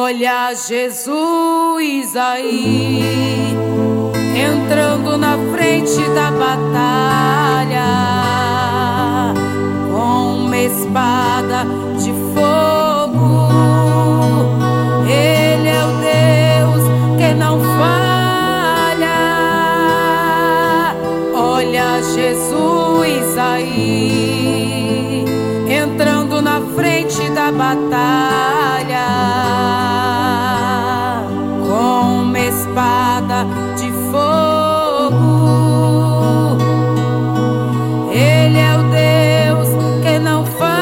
Olha Jesus aí, entrando na frente da batalha, com uma espada de fogo. Ele é o Deus que não falha. Olha Jesus aí, entrando na frente da batalha, com uma espada de fogo. Ele é o Deus que não falha.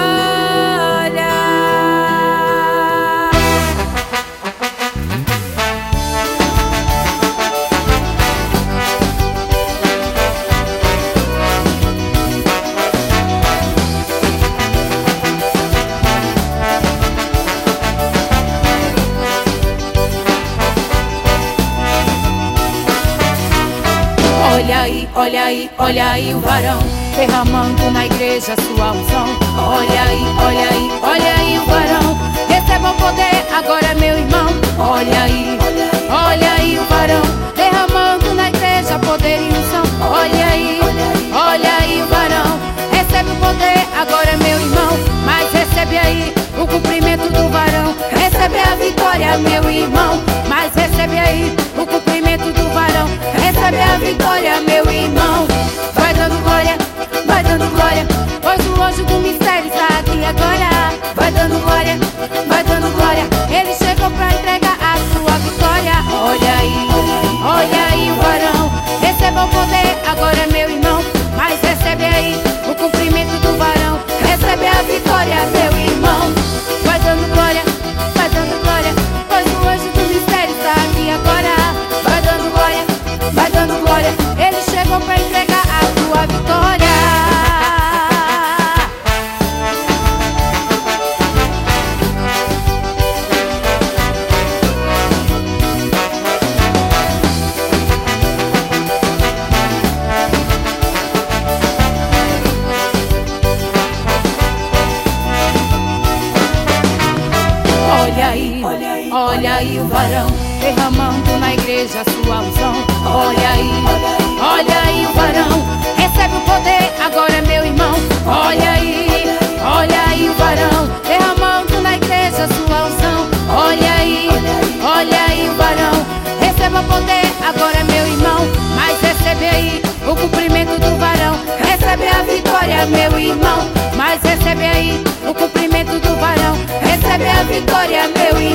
Olha aí, olha aí, olha aí o varão derramando na igreja sua unção. Olha aí, olha aí, olha aí o varão, receba o poder agora, meu irmão. Olha aí o varão derramando na igreja poder e unção. Olha aí o varão, recebe o poder agora, meu irmão. Mas recebe aí o cumprimento do varão, recebe a vitória, meu irmão. Mas recebe aí o cumprimento do varão, recebe a vitória, meu irmão. Vai dando glória, pois o anjo do mistério está aqui agora. Vai dando glória, ele chegou pra entregar a sua vitória. Olha aí o varão, receba o poder agora, meu irmão. Mas recebe aí o cumprimento do varão, recebe a vitória, meu irmão. Vai dando glória, pois o anjo do mistério está aqui agora. Vai dando glória, ele chegou pra entregar a sua vitória. Olha aí o varão derramando na igreja sua unção. Olha aí o varão, recebe o poder agora, meu irmão. Olha aí o varão derramando na igreja sua unção. Olha aí o varão, receba o poder agora, meu irmão. Mas recebe aí o cumprimento do varão, recebe a vitória, meu irmão. Mas recebe aí o cumprimento do varão, recebe a vitória, meu irmão.